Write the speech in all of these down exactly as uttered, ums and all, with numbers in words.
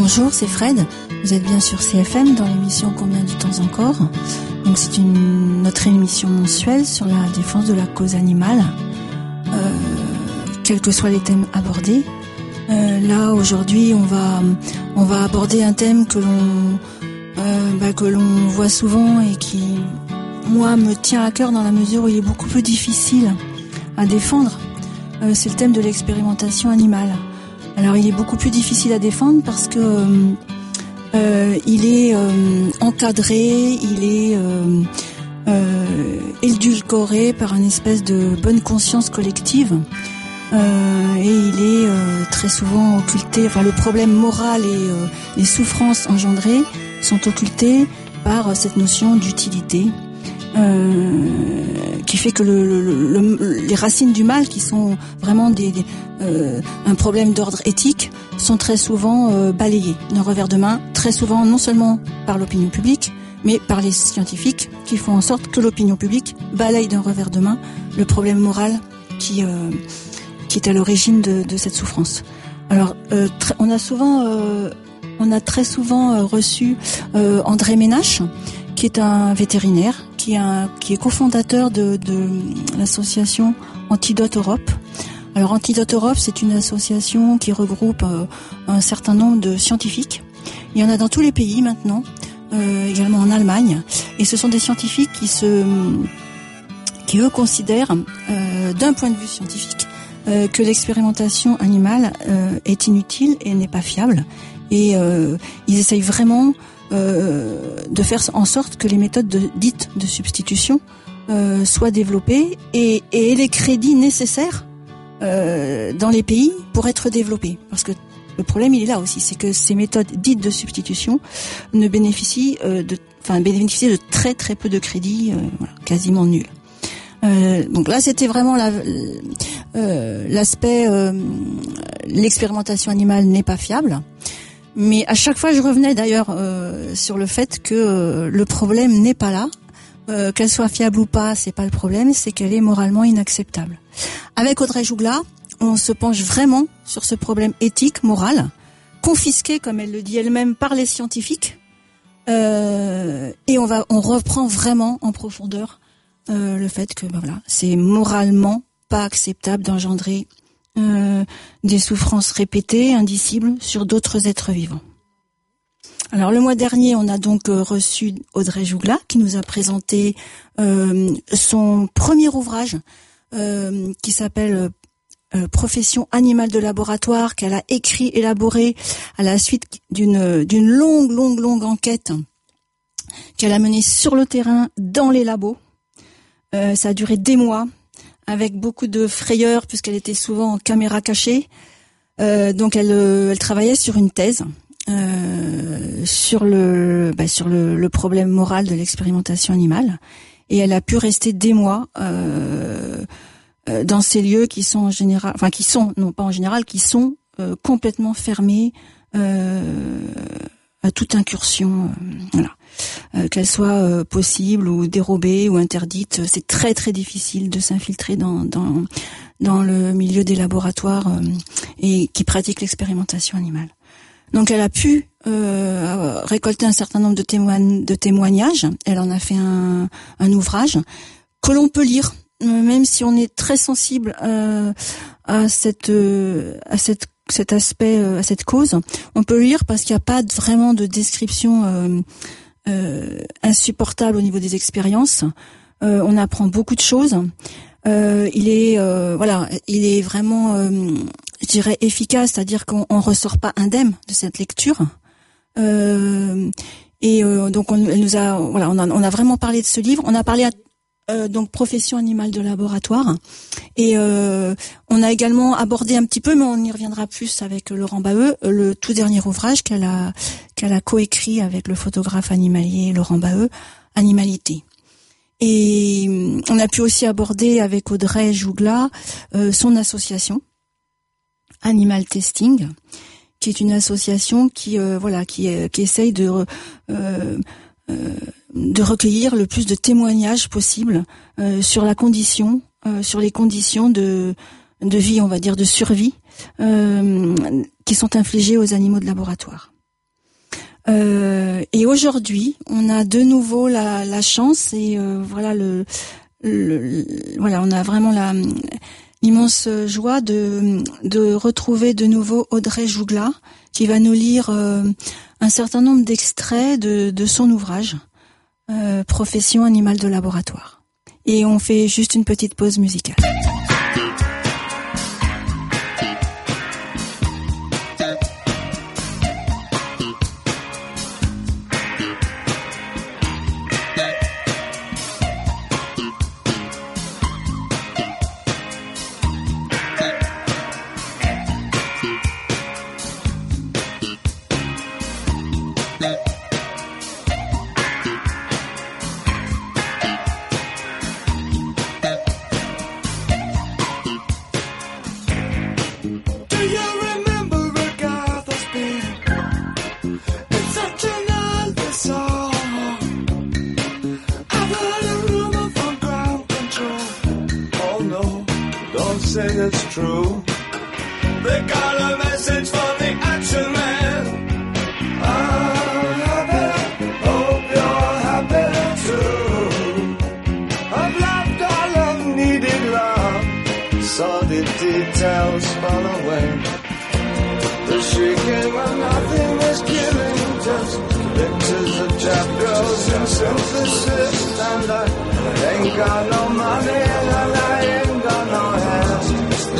Bonjour, c'est Fred. Vous êtes bien sur C F M dans l'émission Combien de temps encore. Donc c'est une notre émission mensuelle sur la défense de la cause animale, euh, quels que soient les thèmes abordés. Euh, là aujourd'hui, on va on va aborder un thème que l'on euh, bah, que l'on voit souvent et qui moi me tient à cœur dans la mesure où il est beaucoup plus difficile à défendre. Euh, c'est le thème de l'expérimentation animale. Alors il est beaucoup plus difficile à défendre parce que euh, il est euh, encadré, il est euh, euh, édulcoré par une espèce de bonne conscience collective euh, et il est euh, très souvent occulté. Enfin, le problème moral et euh, les souffrances engendrées sont occultées par cette notion d'utilité. Euh, qui fait que le, le, le, les racines du mal, qui sont vraiment des, des, euh, un problème d'ordre éthique, sont très souvent euh, balayées d'un revers de main, très souvent non seulement par l'opinion publique, mais par les scientifiques, qui font en sorte que l'opinion publique balaye d'un revers de main le problème moral qui, euh, qui est à l'origine de, de cette souffrance. Alors, euh, tr- on a souvent, euh, on a très souvent euh, reçu euh, André Ménache, qui est un vétérinaire, qui est, un, qui est cofondateur de, de l'association Antidote Europe. Alors Antidote Europe, c'est une association qui regroupe euh, un certain nombre de scientifiques. Il y en a dans tous les pays maintenant, euh, également en Allemagne. Et ce sont des scientifiques qui se, qui eux considèrent, euh, d'un point de vue scientifique, euh, que l'expérimentation animale euh, est inutile et n'est pas fiable. Et euh, ils essayent vraiment Euh, de faire en sorte que les méthodes de, dites de substitution euh, soient développées et, et les crédits nécessaires euh, dans les pays pour être développées. Parce que le problème, il est là aussi, c'est que ces méthodes dites de substitution ne bénéficient euh, de, enfin, bénéficient de très très peu de crédits, euh, voilà, quasiment nuls. Euh, donc là, c'était vraiment la, euh, l'aspect euh, l'expérimentation animale n'est pas fiable. Mais à chaque fois, je revenais d'ailleurs euh, sur le fait que euh, le problème n'est pas là, euh, qu'elle soit fiable ou pas, c'est pas le problème, c'est qu'elle est moralement inacceptable. Avec Audrey Jougla, on se penche vraiment sur ce problème éthique, moral, confisqué, comme elle le dit elle-même, par les scientifiques, euh, et on va, on reprend vraiment en profondeur euh, le fait que, ben voilà, c'est moralement pas acceptable d'engendrer Euh, des souffrances répétées, indicibles, sur d'autres êtres vivants. Alors le mois dernier, on a donc euh, reçu Audrey Jougla, qui nous a présenté euh, son premier ouvrage, euh, qui s'appelle euh, Profession animale de laboratoire, qu'elle a écrit, élaboré à la suite d'une, d'une longue, longue, longue enquête qu'elle a menée sur le terrain, dans les labos. Euh, ça a duré des mois, avec beaucoup de frayeur, puisqu'elle était souvent en caméra cachée. Euh, donc elle, elle travaillait sur une thèse euh, sur le, bah, sur le, le problème moral de l'expérimentation animale, et elle a pu rester des mois euh, euh, dans ces lieux qui sont en général, enfin qui sont, non pas en général, qui sont euh, complètement fermés euh, à toute incursion, euh, voilà. Euh, qu'elle soit euh, possible ou dérobée ou interdite, c'est très très difficile de s'infiltrer dans dans dans le milieu des laboratoires euh, et qui pratiquent l'expérimentation animale. Donc elle a pu euh, récolter un certain nombre de, témoign- de témoignages. Elle en a fait un, un ouvrage que l'on peut lire, même si on est très sensible euh, à cette euh, à cette cet aspect, euh, à cette cause. On peut lire parce qu'il n'y a pas vraiment de description euh, Euh, insupportable au niveau des expériences. Euh, on apprend beaucoup de choses. Euh, il est euh, voilà, il est vraiment, euh, je dirais, efficace, c'est-à-dire qu'on on ressort pas indemne de cette lecture. Euh, et euh, donc on, elle nous a, voilà, on a, on a vraiment parlé de ce livre. On a parlé à, euh, donc profession animale de laboratoire. Et euh, on a également abordé un petit peu, mais on y reviendra plus avec Laurent Baheux, le tout dernier ouvrage qu'elle a qu'elle a coécrit avec le photographe animalier Laurent Baheux, Animalité. Et on a pu aussi aborder avec Audrey Jougla euh, son association Animal Testing, qui est une association qui euh, voilà qui qui essaye de euh, euh, de recueillir le plus de témoignages possible euh, sur la condition, euh, sur les conditions de de vie, on va dire de survie, euh, qui sont infligées aux animaux de laboratoire. Euh, et aujourd'hui, on a de nouveau la, la chance et euh, voilà le, le, le voilà on a vraiment la l'immense joie de de retrouver de nouveau Audrey Jougla qui va nous lire euh, un certain nombre d'extraits de de son ouvrage euh, Profession animale de laboratoire. Et on fait juste une petite pause musicale. It's true. They got a message for the action man. I'm happy, hope you're happy too. I've loved all I've needed love, saw the details fall away. The shrieking when nothing is killing, just pictures of chap girls and synthesis. And I ain't got no money and I ain't got no hands.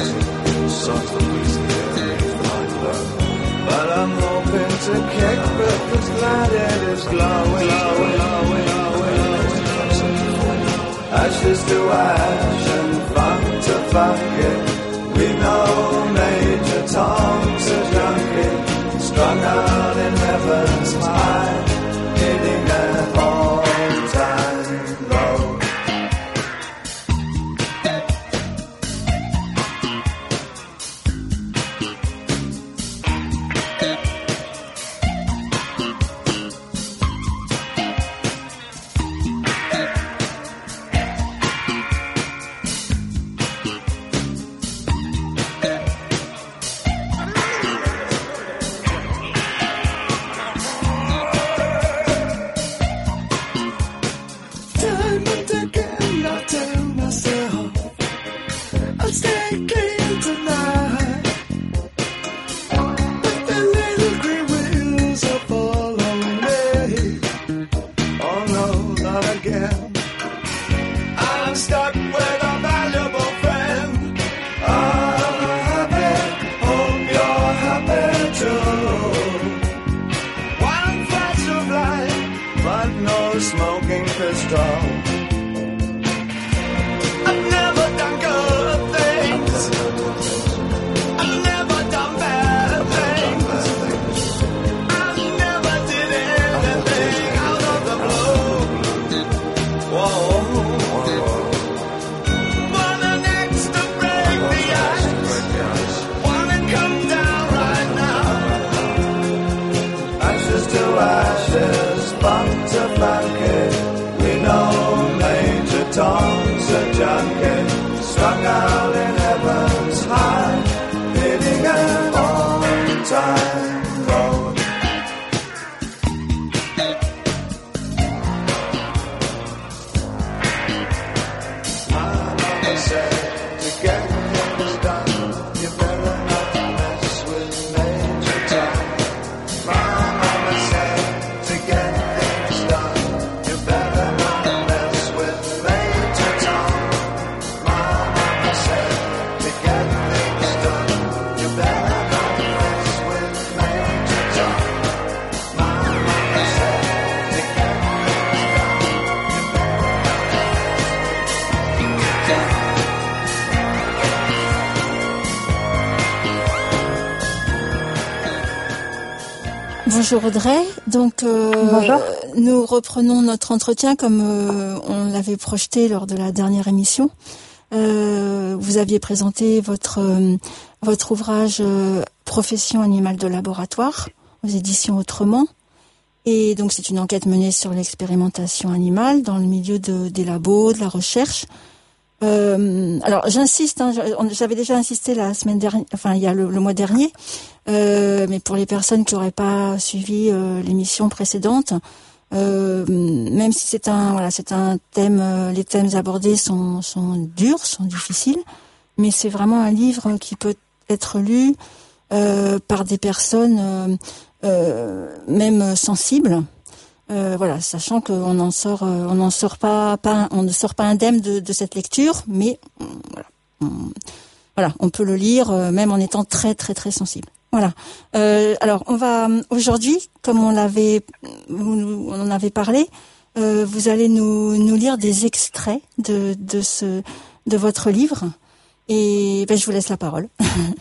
But I'm hoping to kick but this glad it is glowing, glowing, glowing, glowing. Ashes to ash and funk to bucket. We know Major Tom's a junkie, strung out in heaven's high, hitting an all-time low. Bonjour Audrey, donc euh, Bonjour. Nous reprenons notre entretien comme euh, on l'avait projeté lors de la dernière émission. Euh, vous aviez présenté votre euh, votre ouvrage euh, Profession animale de laboratoire aux éditions Autrement, et donc c'est une enquête menée sur l'expérimentation animale dans le milieu de, des labos, de la recherche. Euh, alors j'insiste, hein, j'avais déjà insisté la semaine dernière, enfin il y a le, le mois dernier, euh, mais pour les personnes qui n'auraient pas suivi euh, l'émission précédente, euh, même si c'est un voilà c'est un thème, euh, les thèmes abordés sont sont durs, sont difficiles, mais c'est vraiment un livre qui peut être lu euh, par des personnes euh, euh, même sensibles. Euh, voilà, sachant qu'on n'en sort, euh, on n'en sort pas, pas, on ne sort pas indemne de, de cette lecture, mais euh, voilà, on, voilà, on peut le lire euh, même en étant très très très sensible. Voilà. Euh, alors, on va aujourd'hui, comme on l'avait, on en avait parlé, euh, vous allez nous nous lire des extraits de de ce de votre livre, et ben, je vous laisse la parole.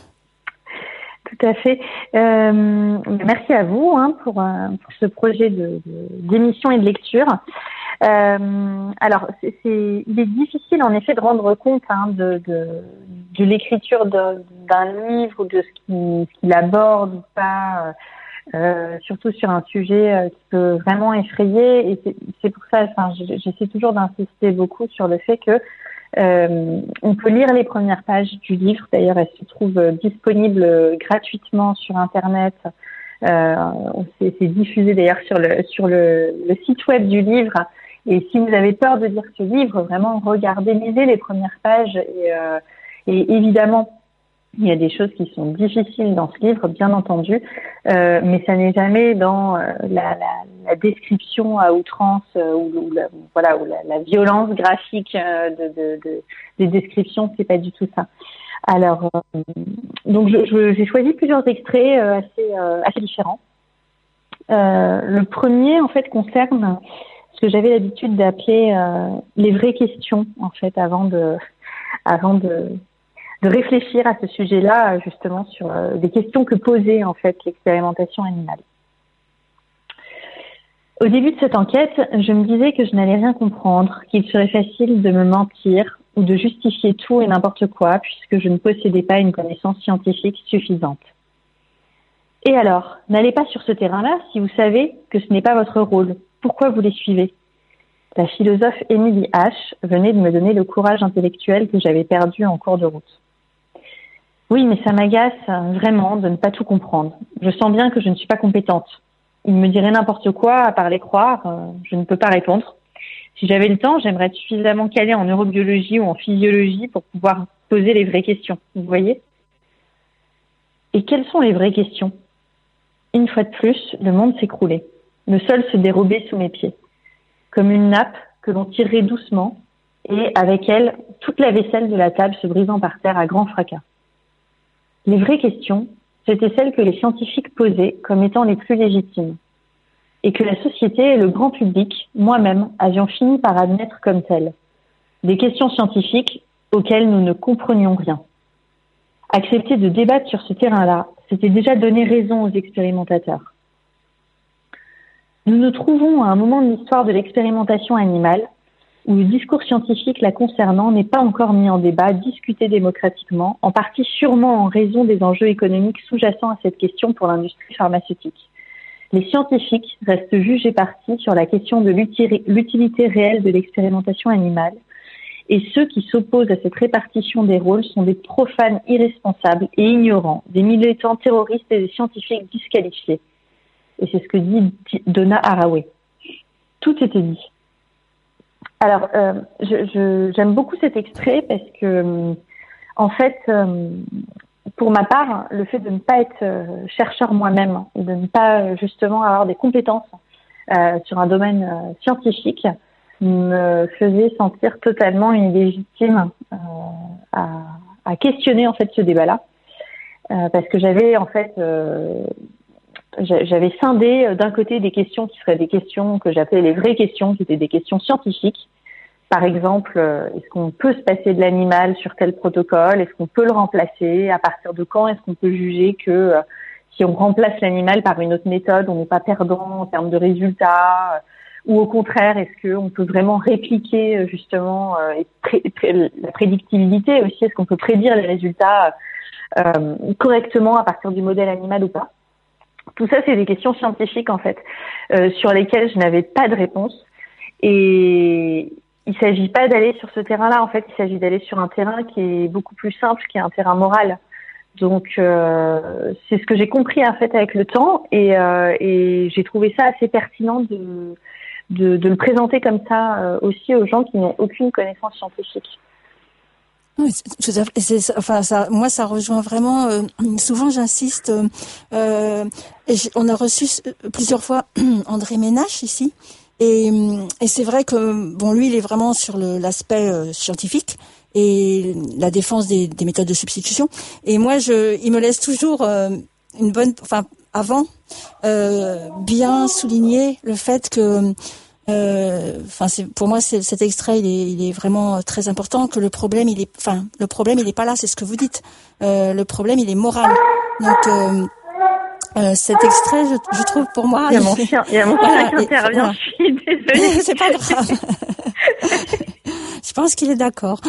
Tout à fait. Euh, merci à vous hein, pour, euh, pour ce projet de, de, d'émission et de lecture. Euh, alors, c'est, c'est, il est difficile en effet de rendre compte hein, de, de, de l'écriture de, d'un livre ou de ce qu'il, ce qu'il aborde ou pas, euh, surtout sur un sujet qui peut vraiment effrayer. Et c'est, c'est pour ça, enfin, j'essaie toujours d'insister beaucoup sur le fait que Euh, on peut lire les premières pages du livre. D'ailleurs, elles se trouvent disponibles gratuitement sur Internet. Euh, c'est, c'est diffusé d'ailleurs sur le sur le, le site web du livre. Et si vous avez peur de lire ce livre, vraiment regardez, lisez les premières pages. Et, euh, et évidemment, il y a des choses qui sont difficiles dans ce livre, bien entendu, euh, mais ça n'est jamais dans euh, la, la, la description à outrance euh, ou, ou, la, voilà, ou la, la violence graphique euh, de, de, de, des descriptions, c'est pas du tout ça. Alors, euh, donc je, je, j'ai choisi plusieurs extraits euh, assez, euh, assez différents. Euh, le premier, en fait, concerne ce que j'avais l'habitude d'appeler euh, les vraies questions, en fait, avant de, avant de de réfléchir à ce sujet-là, justement, sur euh, des questions que posait, en fait, l'expérimentation animale. Au début de cette enquête, je me disais que je n'allais rien comprendre, qu'il serait facile de me mentir ou de justifier tout et n'importe quoi, puisque je ne possédais pas une connaissance scientifique suffisante. Et alors, n'allez pas sur ce terrain-là si vous savez que ce n'est pas votre rôle. Pourquoi vous les suivez ? La philosophe Emily H. venait de me donner le courage intellectuel que j'avais perdu en cours de route. Oui, mais ça m'agace vraiment de ne pas tout comprendre. Je sens bien que je ne suis pas compétente. Il me dirait n'importe quoi, à part les croire, euh, je ne peux pas répondre. Si j'avais le temps, j'aimerais être suffisamment calée en neurobiologie ou en physiologie pour pouvoir poser les vraies questions, vous voyez ? Et quelles sont les vraies questions ? Une fois de plus, le monde s'écroulait. Le sol se dérobait sous mes pieds, comme une nappe que l'on tirerait doucement, et avec elle, toute la vaisselle de la table se brisant par terre à grand fracas. Les vraies questions, c'était celles que les scientifiques posaient comme étant les plus légitimes, et que la société et le grand public, moi-même, avions fini par admettre comme telles. Des questions scientifiques auxquelles nous ne comprenions rien. Accepter de débattre sur ce terrain-là, c'était déjà donner raison aux expérimentateurs. Nous nous trouvons à un moment de l'histoire de l'expérimentation animale où le discours scientifique la concernant n'est pas encore mis en débat, discuté démocratiquement, en partie sûrement en raison des enjeux économiques sous-jacents à cette question pour l'industrie pharmaceutique. Les scientifiques restent jugés partis sur la question de l'utilité réelle de l'expérimentation animale, et ceux qui s'opposent à cette répartition des rôles sont des profanes irresponsables et ignorants, des militants terroristes et des scientifiques disqualifiés. Et c'est ce que dit Donna Haraway. Tout était dit. Alors, euh, je, je, j'aime beaucoup cet extrait parce que, en fait, euh, pour ma part, le fait de ne pas être euh, chercheur moi-même, de ne pas justement avoir des compétences euh, sur un domaine euh, scientifique, me faisait sentir totalement illégitime euh, à, à questionner en fait ce débat-là, euh, parce que j'avais en fait euh, j'avais scindé d'un côté des questions qui seraient des questions que j'appelais les vraies questions, qui étaient des questions scientifiques. Par exemple, est-ce qu'on peut se passer de l'animal sur tel protocole ? Est-ce qu'on peut le remplacer ? À partir de quand est-ce qu'on peut juger que euh, si on remplace l'animal par une autre méthode, on n'est pas perdant en termes de résultats ? Ou au contraire, est-ce qu'on peut vraiment répliquer justement euh, et pré- pré- la prédictibilité aussi ? Est-ce qu'on peut prédire les résultats euh, correctement à partir du modèle animal ou pas ? Tout ça, c'est des questions scientifiques en fait, euh, sur lesquelles je n'avais pas de réponse. Et, il s'agit pas d'aller sur ce terrain-là. En fait, il s'agit d'aller sur un terrain qui est beaucoup plus simple, qui est un terrain moral. Donc, euh, c'est ce que j'ai compris en fait avec le temps, et, euh, et j'ai trouvé ça assez pertinent de, de, de le présenter comme ça euh, aussi aux gens qui n'ont aucune connaissance scientifique. Oui, tout à fait. C'est, enfin, ça, moi, ça rejoint vraiment. Euh, souvent, j'insiste. Euh, et on a reçu plusieurs fois André Ménache ici, et, et c'est vrai que bon, lui, il est vraiment sur le, l'aspect euh, scientifique et la défense des, des méthodes de substitution. Et moi, je, il me laisse toujours euh, une bonne, enfin, avant, euh, bien souligner le fait que. Euh, enfin, c'est, pour moi, c'est, cet extrait, il est, il est vraiment très important. Que le problème, il est, enfin, le problème, il est pas là. C'est ce que vous dites. Euh, le problème, il est moral. Donc, euh, euh, cet extrait, je, je trouve pour moi. Il y a mon chien, il y a mon voilà, chien qui intervient. Voilà. Je suis désolée. C'est pas grave. Je pense qu'il est d'accord.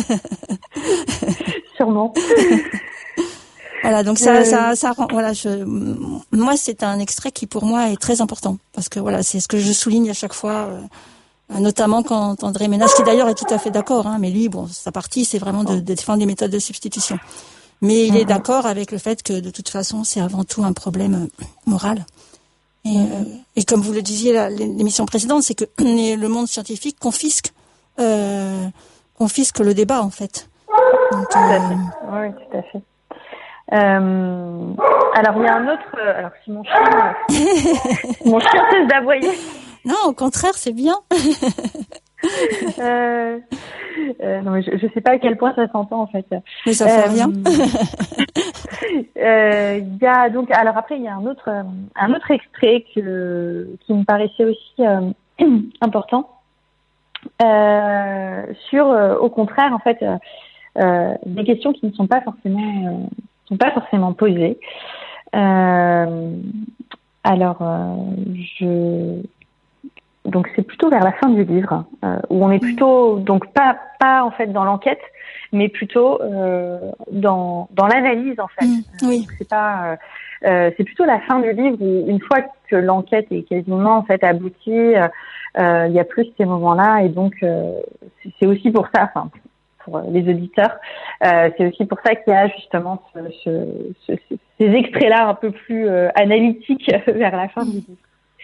Sûrement. Voilà, donc ça, euh... ça, ça rend, voilà, je, moi, c'est un extrait qui pour moi est très important parce que voilà, c'est ce que je souligne à chaque fois, euh, notamment quand André Ménache, qui d'ailleurs est tout à fait d'accord, hein, mais lui, bon, sa partie, c'est vraiment de, de défendre les méthodes de substitution. Mais il mm-hmm. est d'accord avec le fait que de toute façon, c'est avant tout un problème moral. Et, mm-hmm. euh, et comme vous le disiez la, l'émission précédente, c'est que le monde scientifique confisque, euh, confisque le débat en fait. Donc, tout à fait. Oui, tout à fait. Euh, alors il y a un autre. Euh, alors si mon chien, euh, mon chien cesse d'aboyer. Non, au contraire, c'est bien. euh, euh, non, mais je, je sais pas à quel point ça s'entend en fait. Mais ça fait euh, rien. Il euh, y a donc alors après il y a un autre un autre extrait que qui me paraissait aussi euh, important euh, sur euh, au contraire en fait euh, euh, des questions qui ne sont pas forcément euh, sont pas forcément posées. Euh, alors, euh, je donc c'est plutôt vers la fin du livre euh, où on est plutôt donc pas pas en fait dans l'enquête, mais plutôt euh, dans dans l'analyse en fait. Mmh, oui. Donc, c'est pas euh, c'est plutôt la fin du livre où une fois que l'enquête est quasiment en fait aboutie, euh, euh, il y a plus ces moments-là et donc euh, c'est aussi pour ça. Enfin, pour les auditeurs, euh, c'est aussi pour ça qu'il y a justement ce, ce, ce, ces extraits-là un peu plus euh, analytiques vers la fin du livre.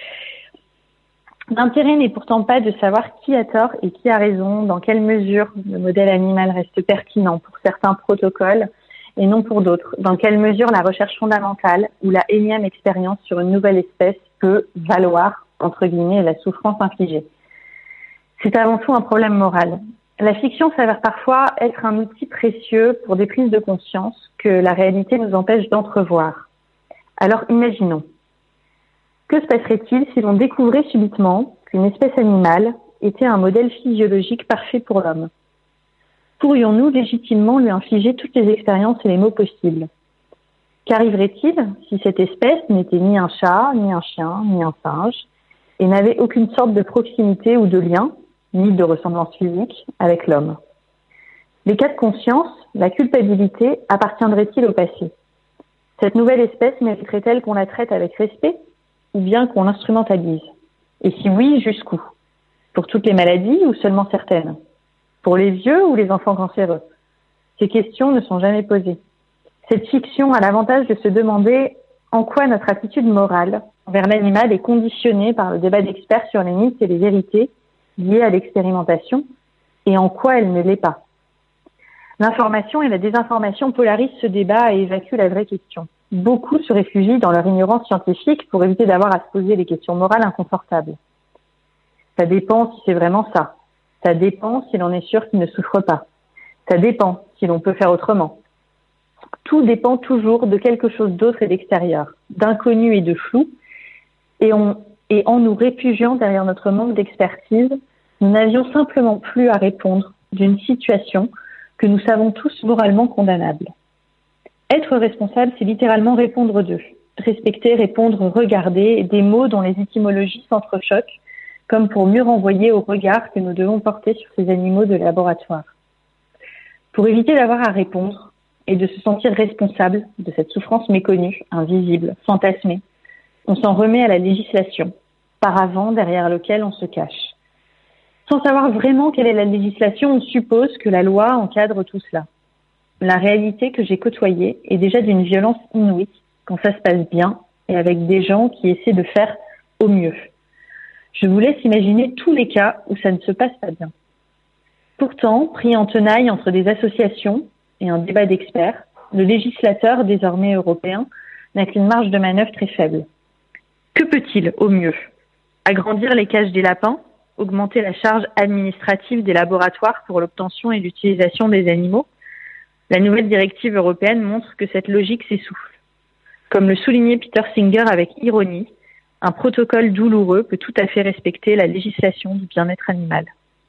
L'intérêt n'est pourtant pas de savoir qui a tort et qui a raison, dans quelle mesure le modèle animal reste pertinent pour certains protocoles et non pour d'autres, dans quelle mesure la recherche fondamentale ou la énième expérience sur une nouvelle espèce peut valoir, entre guillemets, la souffrance infligée. C'est avant tout un problème moral. La fiction s'avère parfois être un outil précieux pour des prises de conscience que la réalité nous empêche d'entrevoir. Alors imaginons. Que se passerait-il si l'on découvrait subitement qu'une espèce animale était un modèle physiologique parfait pour l'homme? Pourrions-nous légitimement lui infliger toutes les expériences et les maux possibles? Qu'arriverait-il si cette espèce n'était ni un chat, ni un chien, ni un singe, et n'avait aucune sorte de proximité ou de lien, ni de ressemblance physique, avec l'homme? Les cas de conscience, la culpabilité, appartiendraient-ils au passé? Cette nouvelle espèce mériterait-elle qu'on la traite avec respect ou bien qu'on l'instrumentalise? Et si oui, jusqu'où? Pour toutes les maladies ou seulement certaines? Pour les vieux ou les enfants cancéreux? Ces questions ne sont jamais posées. Cette fiction a l'avantage de se demander en quoi notre attitude morale envers l'animal est conditionnée par le débat d'experts sur les mythes et les vérités liées à l'expérimentation et en quoi elle ne l'est pas. L'information et la désinformation polarisent ce débat et évacuent la vraie question. Beaucoup se réfugient dans leur ignorance scientifique pour éviter d'avoir à se poser des questions morales inconfortables. Ça dépend si c'est vraiment ça. Ça dépend si l'on est sûr qu'il ne souffre pas. Ça dépend si l'on peut faire autrement. Tout dépend toujours de quelque chose d'autre et d'extérieur, d'inconnu et de flou, et, on, et en nous réfugiant derrière notre manque d'expertise, nous n'avions simplement plus à répondre d'une situation que nous savons tous moralement condamnable. Être responsable, c'est littéralement répondre d'eux. Respecter, répondre, regarder, des mots dont les étymologies s'entrechoquent, comme pour mieux renvoyer au regard que nous devons porter sur ces animaux de laboratoire. Pour éviter d'avoir à répondre et de se sentir responsable de cette souffrance méconnue, invisible, fantasmée, on s'en remet à la législation, paravent derrière lequel on se cache. Sans savoir vraiment quelle est la législation, on suppose que la loi encadre tout cela. La réalité que j'ai côtoyée est déjà d'une violence inouïe quand ça se passe bien et avec des gens qui essaient de faire au mieux. Je vous laisse imaginer tous les cas où ça ne se passe pas bien. Pourtant, pris en tenaille entre des associations et un débat d'experts, le législateur, désormais européen, n'a qu'une marge de manœuvre très faible. Que peut-il, au mieux ? Agrandir les cages des lapins ? Augmenter la charge administrative des laboratoires pour l'obtention et l'utilisation des animaux ? La nouvelle directive européenne montre que cette logique s'essouffle. Comme le soulignait Peter Singer avec ironie, un protocole douloureux peut tout à fait respecter la législation du bien-être animal.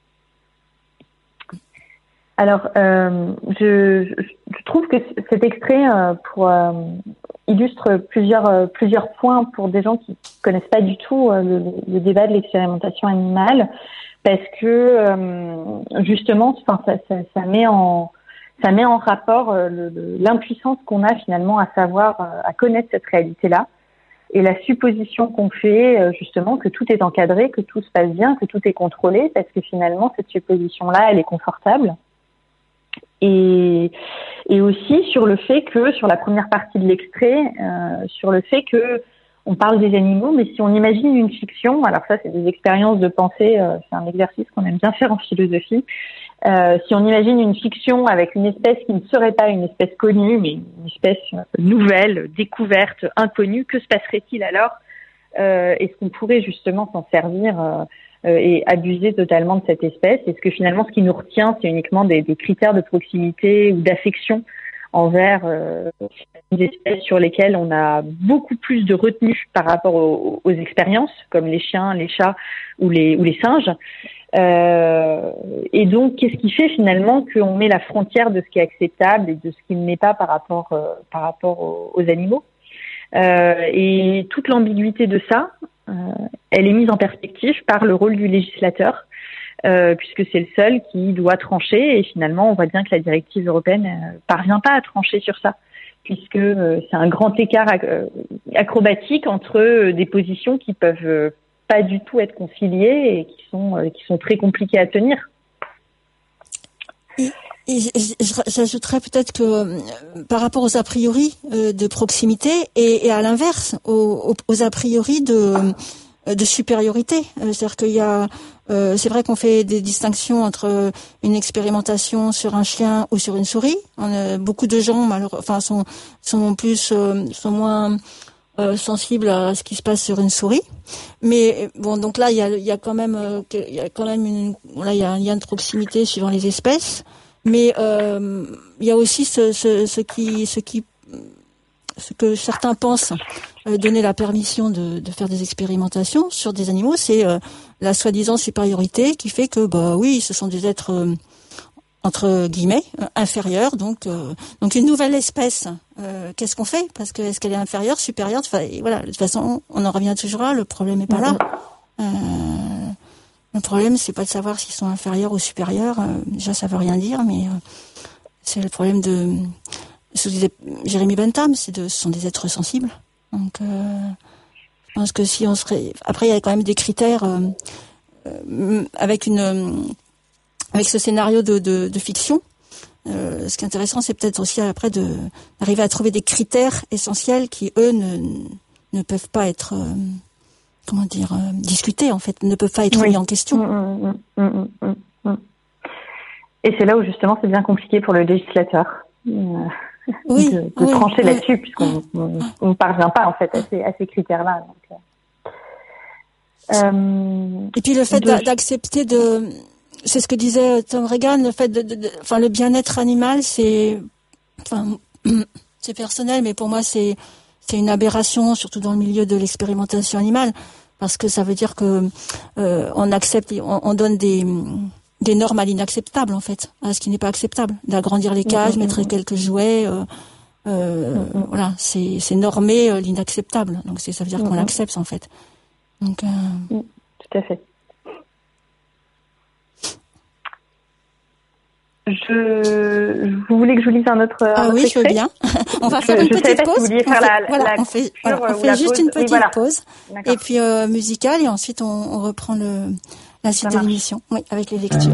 Alors, euh, je, je trouve que cet extrait euh, pour, euh, illustre plusieurs, euh, plusieurs points pour des gens qui connaissent pas du tout euh, le, le débat de l'expérimentation animale, parce que euh, justement, enfin, ça, ça, ça met en ça met en rapport euh, le, le, l'impuissance qu'on a finalement à savoir, euh, à connaître cette réalité-là, et la supposition qu'on fait euh, justement que tout est encadré, que tout se passe bien, que tout est contrôlé, parce que finalement cette supposition-là, elle est confortable. Et, et aussi sur le fait que, sur la première partie de l'extrait, euh, sur le fait que on parle des animaux, mais si on imagine une fiction, alors ça c'est des expériences de pensée, euh, c'est un exercice qu'on aime bien faire en philosophie, euh, si on imagine une fiction avec une espèce qui ne serait pas une espèce connue, mais une espèce nouvelle, découverte, inconnue, que se passerait-il alors ? euh, Est-ce qu'on pourrait justement s'en servir euh, et abuser totalement de cette espèce ? Est-ce que finalement ce qui nous retient, c'est uniquement des, des critères de proximité ou d'affection envers euh, des espèces sur lesquelles on a beaucoup plus de retenue par rapport aux, aux expériences, comme les chiens, les chats ou les, ou les singes. Euh, et donc, qu'est-ce qui fait finalement qu'on met la frontière de ce qui est acceptable et de ce qui ne l'est pas par rapport, euh, par rapport aux, aux animaux ? euh, Et toute l'ambiguïté de ça, euh, elle est mise en perspective par le rôle du législateur, Euh, puisque c'est le seul qui doit trancher, et finalement on voit bien que la directive européenne euh, parvient pas à trancher sur ça, puisque euh, c'est un grand écart ac- euh, acrobatique entre euh, des positions qui peuvent euh, pas du tout être conciliées et qui sont euh, qui sont très compliquées à tenir. Et, et j'ajouterais peut-être que euh, par rapport aux a priori euh, de proximité et, et à l'inverse aux, aux a priori de de supériorité, c'est-à-dire qu'il y a, euh, c'est vrai qu'on fait des distinctions entre une expérimentation sur un chien ou sur une souris. On a, beaucoup de gens, malheureux, enfin, sont sont plus, euh, sont moins euh, sensibles à ce qui se passe sur une souris. Mais bon, donc là, il y a, il y a quand même, euh, il y a quand même une, là, il y a un lien de proximité suivant les espèces. Mais euh, il y a aussi ce, ce, ce qui, ce qui ce que certains pensent euh, donner la permission de, de faire des expérimentations sur des animaux, c'est euh, la soi-disant supériorité qui fait que, bah oui, ce sont des êtres euh, entre guillemets euh, inférieurs, donc euh, donc une nouvelle espèce. Euh, qu'est-ce qu'on fait ? Parce que est-ce qu'elle est inférieure, supérieure ? Enfin, voilà, de toute façon, on en revient toujours là. Le problème n'est pas là. Euh, le problème, c'est pas de savoir s'ils sont inférieurs ou supérieurs. Euh, déjà, ça veut rien dire, mais euh, c'est le problème de ce que disait Jérémy Bentham, c'est de, ce sont des êtres sensibles. Donc, euh, je pense que si on serait, après, il y a quand même des critères euh, euh, avec une, euh, avec ce scénario de, de, de fiction. Euh, ce qui est intéressant, c'est peut-être aussi après de d'arriver à trouver des critères essentiels qui, eux, ne, ne peuvent pas être, euh, comment dire, euh, discutés en fait, ne peuvent pas être oui. mis en question. Mmh, mmh, mmh, mmh, mmh. Et c'est là où justement c'est bien compliqué pour le législateur. Euh... Oui, de, de oui, trancher oui. là-dessus, puisqu'on ne parvient pas en fait à ces, à ces critères-là. Donc, euh, et puis le fait de... d'accepter de, c'est ce que disait Tom Regan, le fait de, de, de enfin le bien-être animal, c'est, enfin, c'est personnel, mais pour moi c'est c'est une aberration, surtout dans le milieu de l'expérimentation animale, parce que ça veut dire que euh, on accepte, on, on donne des des normes à l'inacceptable, en fait, à ce qui n'est pas acceptable. D'agrandir les cages, mmh, mettre mmh. quelques jouets, euh, euh, mmh. voilà, c'est, c'est normer euh, l'inacceptable. Donc, c'est, ça veut dire mmh. qu'on l'accepte, en fait. Donc, euh... mmh, tout à fait. Je, vous voulez que je vous lise un autre Ah un oui, autre je veux bien. On va faire je, une je petite pause. Si vous vouliez faire on fait, la, voilà, la on fait, voilà, on fait juste pause. une petite oui, voilà. pause. D'accord. Et puis, euh, musicale, et ensuite, on, on reprend le, la suite Ça de marche. l'émission. Oui, avec les lectures.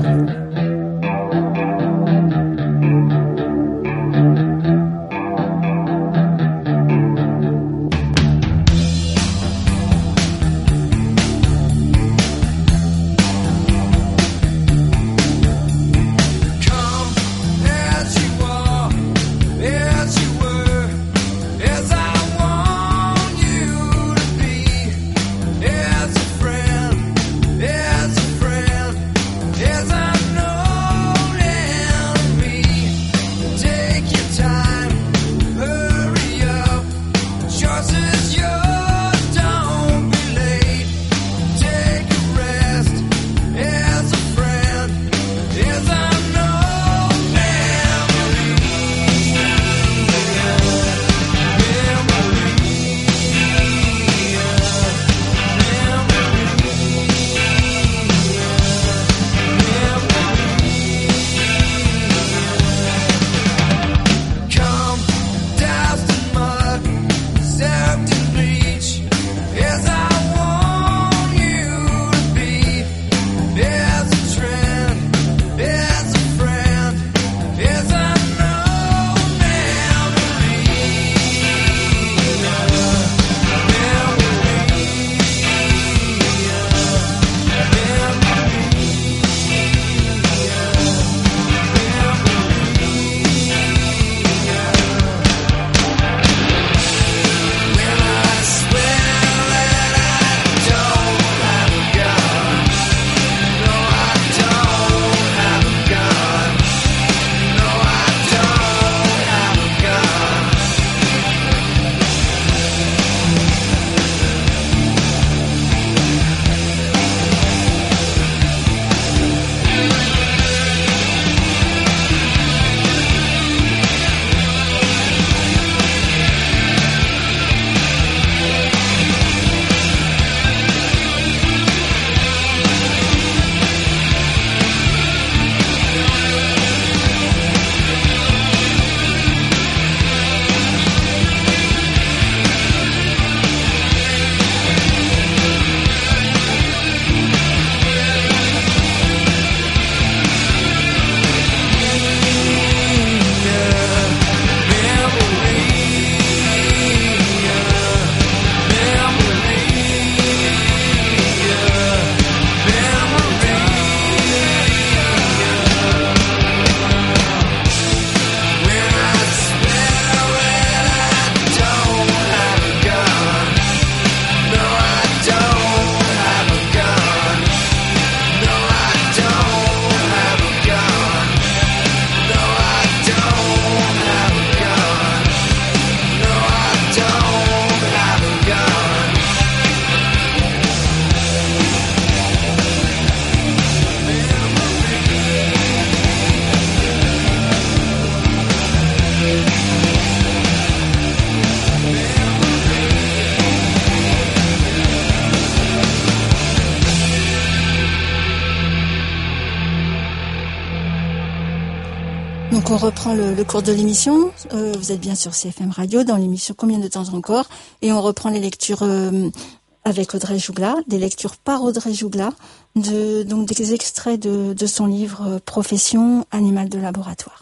Donc on reprend le, le cours de l'émission. Euh, vous êtes bien sur C F M Radio dans l'émission Combien de temps encore, et on reprend les lectures euh, avec Audrey Jougla, des lectures par Audrey Jougla, de, donc des extraits de, de son livre Profession animal de laboratoire.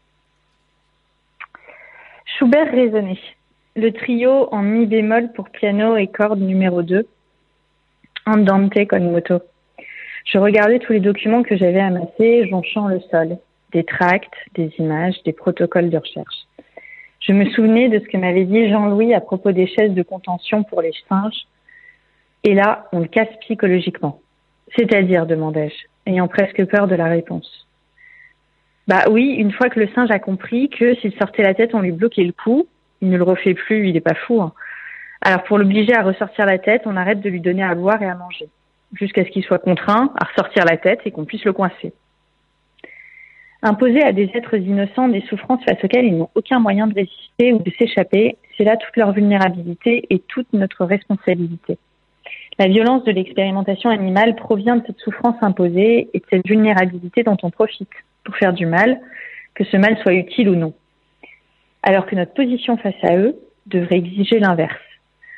Schubert raisonné. Le trio en mi bémol pour piano et corde numéro deux. Andante con moto. Je regardais tous les documents que j'avais amassés, jonchant le sol. Des tracts, des images, des protocoles de recherche. Je me souvenais de ce que m'avait dit Jean-Louis à propos des chaises de contention pour les singes. Et là, on le casse psychologiquement. C'est-à-dire, demandai-je, ayant presque peur de la réponse. Bah oui, une fois que le singe a compris que s'il sortait la tête, on lui bloquait le cou, il ne le refait plus, il est pas fou. Hein. Alors pour l'obliger à ressortir la tête, on arrête de lui donner à boire et à manger, jusqu'à ce qu'il soit contraint à ressortir la tête et qu'on puisse le coincer. Imposer à des êtres innocents des souffrances face auxquelles ils n'ont aucun moyen de résister ou de s'échapper, c'est là toute leur vulnérabilité et toute notre responsabilité. La violence de l'expérimentation animale provient de cette souffrance imposée et de cette vulnérabilité dont on profite pour faire du mal, que ce mal soit utile ou non. Alors que notre position face à eux devrait exiger l'inverse.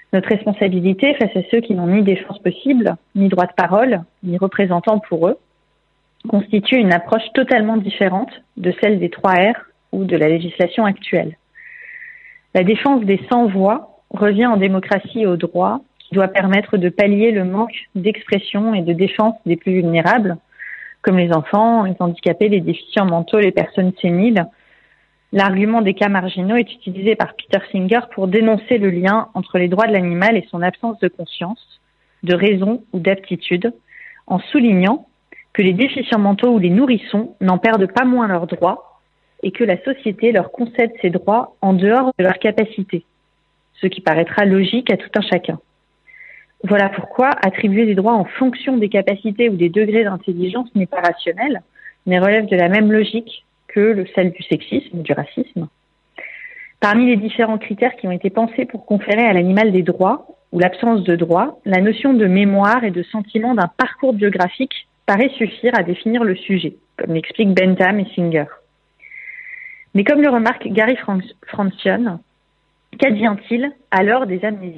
Notre responsabilité face à ceux qui n'ont ni défense possible, ni droit de parole, ni représentant pour eux, constitue une approche totalement différente de celle des trois R ou de la législation actuelle. La défense des sans-voix revient en démocratie au droit qui doit permettre de pallier le manque d'expression et de défense des plus vulnérables, comme les enfants, les handicapés, les déficients mentaux, les personnes séniles. L'argument des cas marginaux est utilisé par Peter Singer pour dénoncer le lien entre les droits de l'animal et son absence de conscience, de raison ou d'aptitude, en soulignant que les déficients mentaux ou les nourrissons n'en perdent pas moins leurs droits et que la société leur concède ces droits en dehors de leurs capacités, ce qui paraîtra logique à tout un chacun. Voilà pourquoi attribuer des droits en fonction des capacités ou des degrés d'intelligence n'est pas rationnel, mais relève de la même logique que le, celle du sexisme, du racisme. Parmi les différents critères qui ont été pensés pour conférer à l'animal des droits, ou l'absence de droits, la notion de mémoire et de sentiment d'un parcours biographique paraît suffire à définir le sujet, comme l'expliquent Bentham et Singer. Mais comme le remarque Gary Francione, qu'advient-il alors des amnésiques ?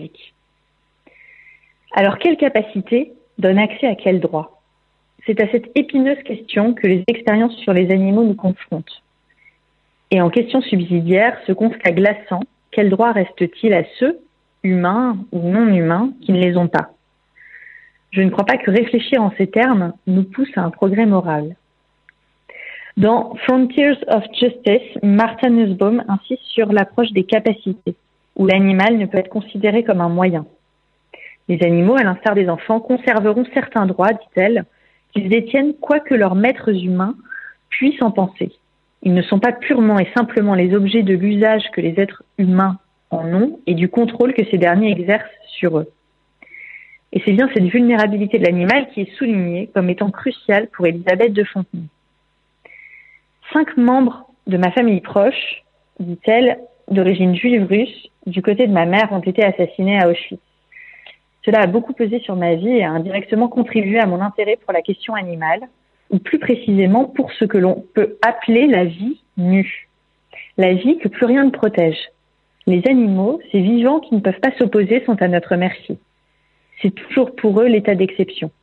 Alors, quelle capacité donne accès à quel droit ? C'est à cette épineuse question que les expériences sur les animaux nous confrontent. Et en question subsidiaire, ce constat glaçant, quel droit reste-t-il à ceux, humains ou non humains, qui ne les ont pas ? Je ne crois pas que réfléchir en ces termes nous pousse à un progrès moral. Dans Frontiers of Justice, Martha Nussbaum insiste sur l'approche des capacités, où l'animal ne peut être considéré comme un moyen. Les animaux, à l'instar des enfants, conserveront certains droits, dit-elle, qu'ils détiennent quoi que leurs maîtres humains puissent en penser. Ils ne sont pas purement et simplement les objets de l'usage que les êtres humains en ont et du contrôle que ces derniers exercent sur eux. Et c'est bien cette vulnérabilité de l'animal qui est soulignée comme étant cruciale pour Elisabeth de Fontenay. Cinq membres de ma famille proche, dit-elle, d'origine juive russe, du côté de ma mère, ont été assassinés à Auschwitz. Cela a beaucoup pesé sur ma vie et a indirectement contribué à mon intérêt pour la question animale, ou plus précisément pour ce que l'on peut appeler la vie nue. La vie que plus rien ne protège. Les animaux, ces vivants qui ne peuvent pas s'opposer, sont à notre merci. C'est toujours pour eux l'état d'exception.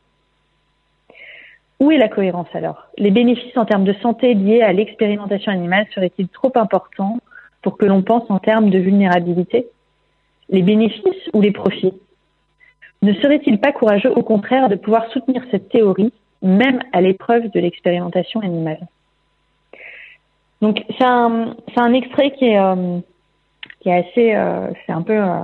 Où est la cohérence alors ? Les bénéfices en termes de santé liés à l'expérimentation animale seraient-ils trop importants pour que l'on pense en termes de vulnérabilité ? Les bénéfices ou les profits ? Ne serait-il pas courageux, au contraire, de pouvoir soutenir cette théorie, même à l'épreuve de l'expérimentation animale ? Donc, c'est un, c'est un extrait qui est, euh, qui est assez, euh, c'est un peu euh,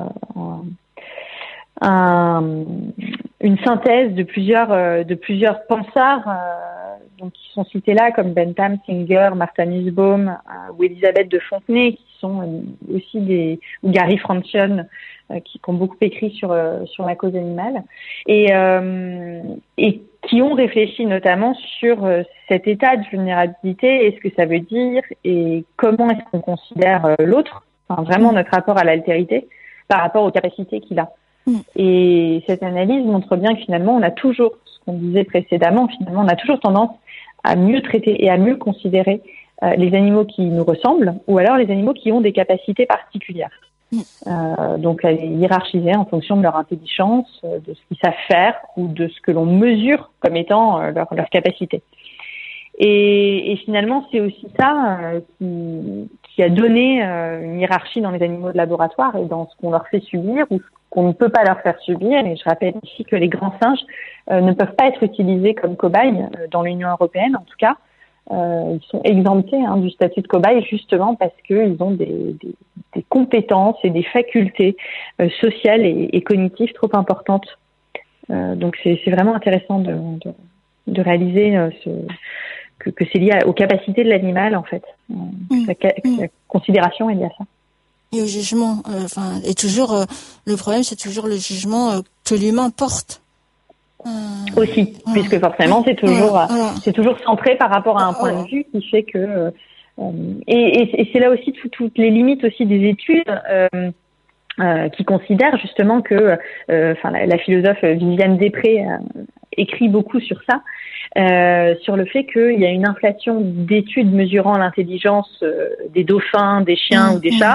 un, une synthèse de plusieurs, euh, de plusieurs penseurs, euh, donc qui sont cités là, comme Bentham, Singer, Martha Nussbaum euh, ou Elisabeth de Fontenay, qui sont euh, aussi des, ou Gary Francione, euh, qui, qui ont beaucoup écrit sur euh, sur la cause animale, et euh, et qui ont réfléchi notamment sur euh, cet état de vulnérabilité et ce que ça veut dire et comment est-ce qu'on considère euh, l'autre, enfin vraiment notre rapport à l'altérité par rapport aux capacités qu'il a. Mm. Et cette analyse montre bien que finalement on a toujours, ce qu'on disait précédemment, finalement on a toujours tendance à mieux traiter et à mieux considérer euh, les animaux qui nous ressemblent ou alors les animaux qui ont des capacités particulières. Mm. Euh, donc à les hiérarchiser en fonction de leur intelligence, de ce qu'ils savent faire ou de ce que l'on mesure comme étant euh, leur, leur capacité. Et, et finalement, c'est aussi ça euh, qui, qui a donné euh, une hiérarchie dans les animaux de laboratoire et dans ce qu'on leur fait subir ou ce qu'on ne peut pas leur faire subir. Et je rappelle ici que les grands singes euh, ne peuvent pas être utilisés comme cobayes euh, dans l'Union européenne, en tout cas. Euh, ils sont exemptés hein, du statut de cobaye justement parce qu'ils ont des, des, des compétences et des facultés euh, sociales et, et cognitives trop importantes. Euh, donc c'est, c'est vraiment intéressant de, de, de réaliser euh, ce, que, que c'est lié aux capacités de l'animal en fait. Euh, mmh. la, mmh. la considération est liée à ça. Et au jugement. Enfin, euh, et toujours euh, le problème, c'est toujours le jugement euh, que l'humain porte. Euh, aussi, voilà. Puisque forcément c'est toujours voilà, voilà. c'est toujours centré par rapport à un point de vue qui fait que euh, et, et, et c'est là aussi tout, toutes les limites aussi des études euh, euh, qui considèrent justement que enfin euh, la, la philosophe Viviane Després euh, écrit beaucoup sur ça, euh, sur le fait qu'il y a une inflation d'études mesurant l'intelligence euh, des dauphins, des chiens mmh, ou des mmh. chats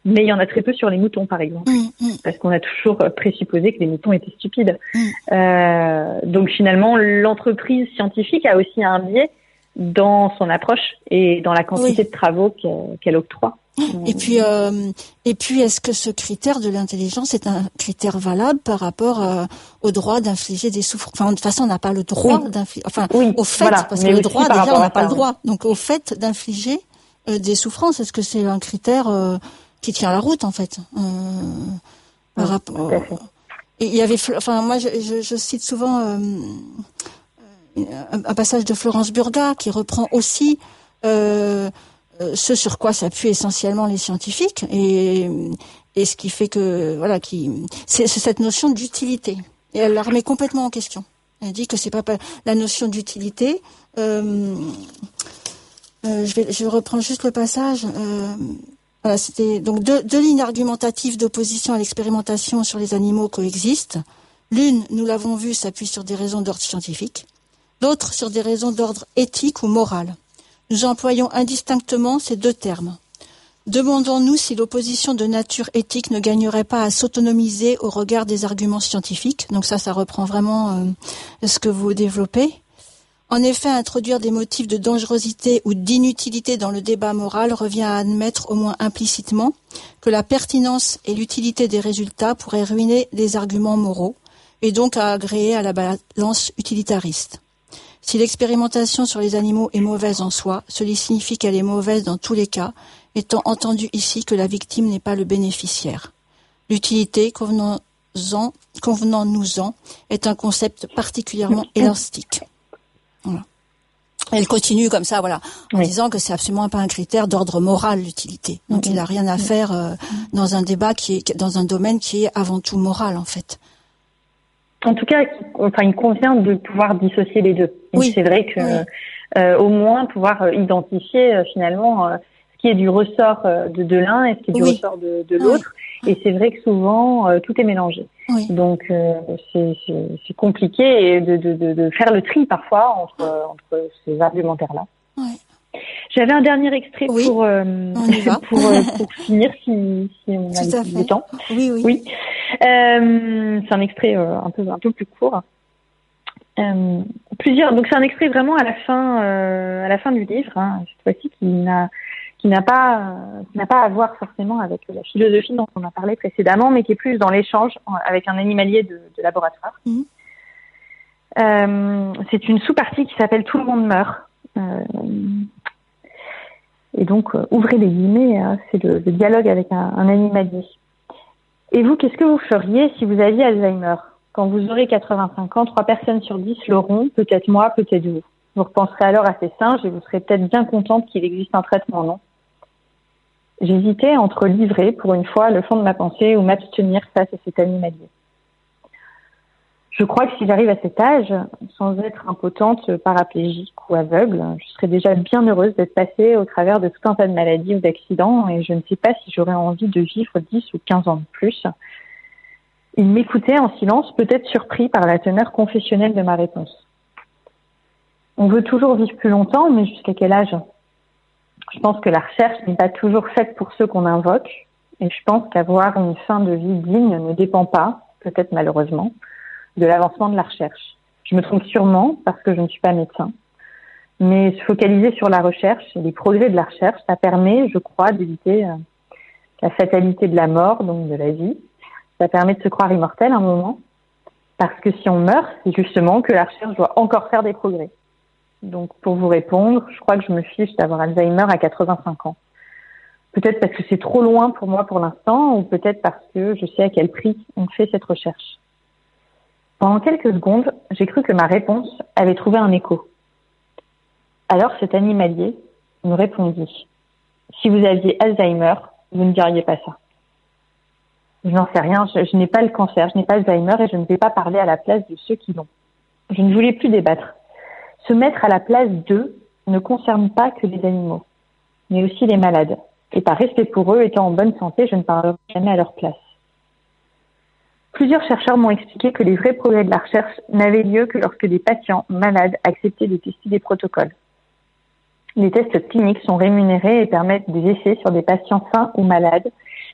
Mais il y en a très peu sur les moutons, par exemple, mmh, mmh. parce qu'on a toujours présupposé que les moutons étaient stupides. Mmh. Euh, donc finalement, l'entreprise scientifique a aussi un biais dans son approche et dans la quantité oui. de travaux qu'elle, qu'elle octroie. Et puis, euh, et puis, est-ce que ce critère de l'intelligence est un critère valable par rapport euh, au droit d'infliger des souffrances? Enfin, de toute façon, on n'a pas le droit oui. d'infliger. Enfin, oui, au fait, voilà. parce mais que le droit, déjà, on n'a pas ça, le droit. Oui. Donc, au fait d'infliger euh, des souffrances, est-ce que c'est un critère euh, qui tient la route, en fait euh, par oui, rapport. Et il y avait, enfin, moi, je, je, je cite souvent euh, un, un passage de Florence Burga qui reprend aussi. Euh, ce sur quoi s'appuient essentiellement les scientifiques et, et ce qui fait que voilà qui c'est, c'est cette notion d'utilité et elle la remet complètement en question. Elle dit que c'est pas la notion d'utilité. Euh, euh, je vais je reprends juste le passage. Euh, voilà, c'était donc deux, deux lignes argumentatives d'opposition à l'expérimentation sur les animaux coexistent. L'une, nous l'avons vu, s'appuie sur des raisons d'ordre scientifique. L'autre sur des raisons d'ordre éthique ou moral. Nous employons indistinctement ces deux termes. Demandons-nous si l'opposition de nature éthique ne gagnerait pas à s'autonomiser au regard des arguments scientifiques. Donc ça, ça reprend vraiment euh, ce que vous développez. En effet, introduire des motifs de dangerosité ou d'inutilité dans le débat moral revient à admettre au moins implicitement que la pertinence et l'utilité des résultats pourraient ruiner les arguments moraux et donc à agréer à la balance utilitariste. Si l'expérimentation sur les animaux est mauvaise en soi, cela signifie qu'elle est mauvaise dans tous les cas, étant entendu ici que la victime n'est pas le bénéficiaire. L'utilité, convenons-en, convenons-nous-en, est un concept particulièrement élastique. Voilà. Elle continue comme ça, voilà, en oui. disant que c'est absolument pas un critère d'ordre moral, l'utilité. Donc il n'a rien à faire euh, dans un débat qui est, dans un domaine qui est avant tout moral, en fait. En tout cas, enfin, il convient de pouvoir dissocier les deux. Oui. C'est vrai que, oui. euh, au moins, pouvoir euh, identifier euh, finalement euh, ce qui est du ressort euh, de, de l'un et ce qui est du oui. ressort de, de l'autre. Oui. Et c'est vrai que souvent, euh, tout est mélangé. Oui. Donc, euh, c'est, c'est, c'est compliqué de, de, de, de faire le tri parfois entre, entre ces argumentaires-là. Oui. J'avais un dernier extrait oui. pour, euh, pour, euh, pour finir, si, si on a le, le temps. Oui, oui. oui. Euh, c'est un extrait euh, un peu un peu plus court. Euh, plusieurs. Donc c'est un extrait vraiment à la fin euh, à la fin du livre, hein, cette fois-ci, qui n'a qui n'a pas euh, qui n'a pas à voir forcément avec la philosophie dont on a parlé précédemment, mais qui est plus dans l'échange avec un animalier de, de laboratoire. Mmh. Euh, c'est une sous-partie qui s'appelle Tout le monde meurt. Euh, et donc euh, ouvrez les guillemets, hein, c'est le, le dialogue avec un, un animalier. Et vous, qu'est-ce que vous feriez si vous aviez Alzheimer? Quand vous aurez quatre-vingt-cinq ans, trois personnes sur dix l'auront, peut-être moi, peut-être vous. Vous repenserez alors à ces singes et vous serez peut-être bien contente qu'il existe un traitement, non? J'hésitais entre livrer, pour une fois, le fond de ma pensée ou m'abstenir face à cet animalier. Je crois que si j'arrive à cet âge, sans être impotente, paraplégique ou aveugle, je serais déjà bien heureuse d'être passée au travers de tout un tas de maladies ou d'accidents et je ne sais pas si j'aurais envie de vivre dix ou quinze ans de plus. Il m'écoutait en silence, peut-être surpris par la teneur confessionnelle de ma réponse. On veut toujours vivre plus longtemps, mais jusqu'à quel âge? Je pense que la recherche n'est pas toujours faite pour ceux qu'on invoque et je pense qu'avoir une fin de vie digne ne dépend pas, peut-être malheureusement, de l'avancement de la recherche. Je me trompe sûrement parce que je ne suis pas médecin. Mais se focaliser sur la recherche et les progrès de la recherche, ça permet, je crois, d'éviter euh, la fatalité de la mort, donc de la vie. Ça permet de se croire immortel un moment. Parce que si on meurt, c'est justement que la recherche doit encore faire des progrès. Donc pour vous répondre, je crois que je me fiche d'avoir Alzheimer à quatre-vingt-cinq ans. Peut-être parce que c'est trop loin pour moi pour l'instant, ou peut-être parce que je sais à quel prix on fait cette recherche. Pendant quelques secondes, j'ai cru que ma réponse avait trouvé un écho. Alors cet animalier me répondit « Si vous aviez Alzheimer, vous ne diriez pas ça. » Je n'en sais rien, je, je n'ai pas le cancer, je n'ai pas Alzheimer et je ne vais pas parler à la place de ceux qui l'ont. Je ne voulais plus débattre. Se mettre à la place d'eux ne concerne pas que les animaux, mais aussi les malades. Et par respect pour eux, étant en bonne santé, je ne parlerai jamais à leur place. Plusieurs chercheurs m'ont expliqué que les vrais progrès de la recherche n'avaient lieu que lorsque des patients malades acceptaient de tester des protocoles. Les tests cliniques sont rémunérés et permettent des essais sur des patients sains ou malades,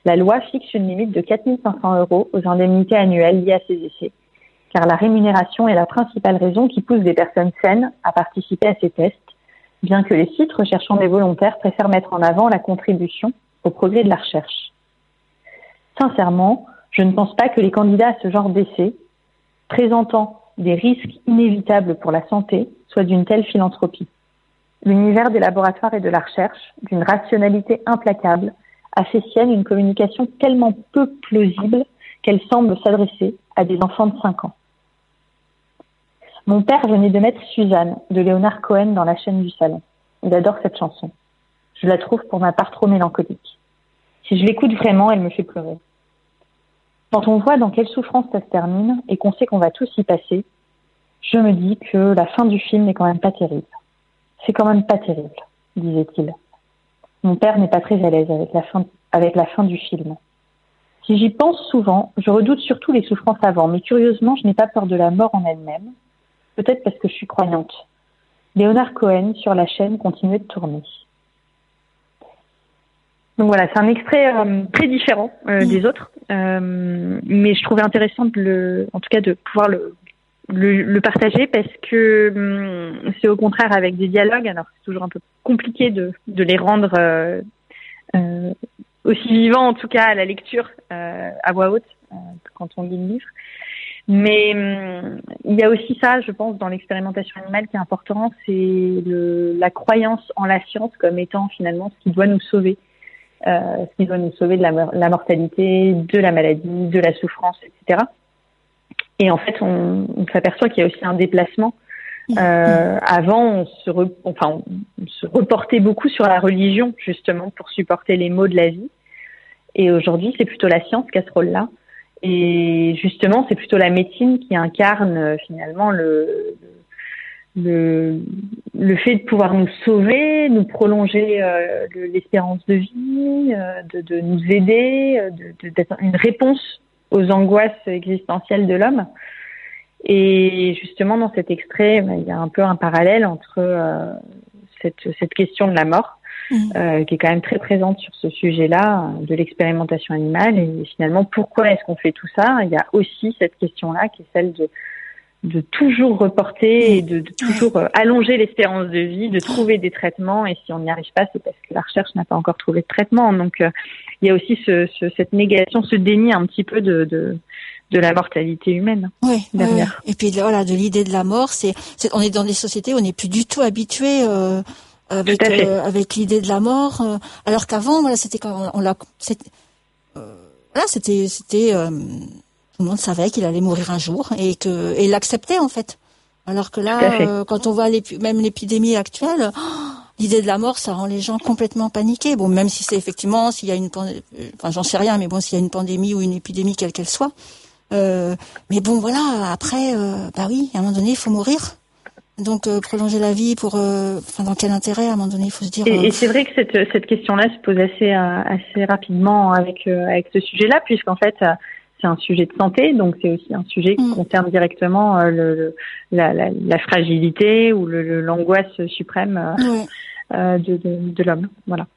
la loi fixe une limite de quatre mille cinq cents euros aux indemnités annuelles liées à ces essais, car la rémunération est la principale raison qui pousse des personnes saines à participer à ces tests, bien que les sites recherchant des volontaires préfèrent mettre en avant la contribution au progrès de la recherche. Sincèrement, je ne pense pas que les candidats à ce genre d'essais, présentant des risques inévitables pour la santé, soient d'une telle philanthropie. L'univers des laboratoires et de la recherche, d'une rationalité implacable, a fait sienne une communication tellement peu plausible qu'elle semble s'adresser à des enfants de cinq ans. Mon père venait de mettre Suzanne de Leonard Cohen dans la chaîne du salon. Il adore cette chanson. Je la trouve pour ma part trop mélancolique. Si je l'écoute vraiment, elle me fait pleurer. Quand on voit dans quelle souffrance ça se termine et qu'on sait qu'on va tous y passer, je me dis que la fin du film n'est quand même pas terrible. C'est quand même pas terrible, disait-il. Mon père n'est pas très à l'aise avec la fin, avec la fin du film. Si j'y pense souvent, je redoute surtout les souffrances avant, mais curieusement, je n'ai pas peur de la mort en elle-même. Peut-être parce que je suis croyante. Leonard Cohen, sur la chaîne, continuait de tourner. Donc voilà, c'est un extrait euh, très différent euh, des autres, euh, mais je trouvais intéressant de le, en tout cas de pouvoir le, le, le partager parce que hum, c'est au contraire avec des dialogues. Alors c'est toujours un peu compliqué de, de les rendre euh, euh, aussi vivants, en tout cas à la lecture euh, à voix haute euh, quand on lit le livre. Mais hum, il y a aussi ça, je pense, dans l'expérimentation animale qui est important, c'est le, la croyance en la science comme étant finalement ce qui doit nous sauver. Euh, ce qui doit nous sauver de la, la mortalité, de la maladie, de la souffrance, et cetera. Et en fait, on, on s'aperçoit qu'il y a aussi un déplacement. Euh, avant, on se, re, enfin, on se reportait beaucoup sur la religion, justement, pour supporter les maux de la vie. Et aujourd'hui, c'est plutôt la science qui a ce rôle-là. Et justement, c'est plutôt la médecine qui incarne euh, finalement le, le, le fait de pouvoir nous sauver, nous prolonger euh, le, l'espérance de vie, euh, de, de nous aider, de, de, d'être une réponse aux angoisses existentielles de l'homme. Et justement, dans cet extrait, bah, il y a un peu un parallèle entre euh, cette, cette question de la mort, mmh. euh, qui est quand même très présente sur ce sujet-là, de l'expérimentation animale. Et finalement, pourquoi est-ce qu'on fait tout ça ? Il y a aussi cette question-là, qui est celle de de toujours reporter et de, de toujours euh, allonger l'espérance de vie, de trouver des traitements. Et si on n'y arrive pas, c'est parce que la recherche n'a pas encore trouvé de traitement. Donc, euh, il y a aussi ce, ce, cette négation, ce déni un petit peu de, de, de la mortalité humaine. Oui, derrière. Oui. Et puis voilà, de l'idée de la mort, c'est, c'est on est dans des sociétés où on n'est plus du tout habitué euh, avec euh, avec l'idée de la mort. Euh, alors qu'avant, voilà, c'était quand on, on l'a, c'était, euh, voilà, c'était c'était euh, tout le monde savait qu'il allait mourir un jour et que et l'acceptait en fait. Alors que là, euh, quand on voit l'épi- même l'épidémie actuelle, oh, l'idée de la mort, ça rend les gens complètement paniqués. Bon, même si c'est effectivement, s'il y a une, pandé- enfin, j'en sais rien, mais bon, s'il y a une pandémie ou une épidémie, quelle qu'elle soit. Euh, mais bon, voilà. Après, euh, bah oui, à un moment donné, il faut mourir. Donc euh, prolonger la vie pour, euh, enfin, dans quel intérêt? À un moment donné, il faut se dire. Et, euh, et c'est vrai que cette cette question-là se pose assez assez rapidement avec euh, avec ce sujet-là, puisqu'en fait. Euh, C'est un sujet de santé, donc c'est aussi un sujet qui mmh. concerne directement euh, le, le, la, la, la fragilité ou le, le, l'angoisse suprême euh, mmh. euh, de, de, de l'homme. Voilà.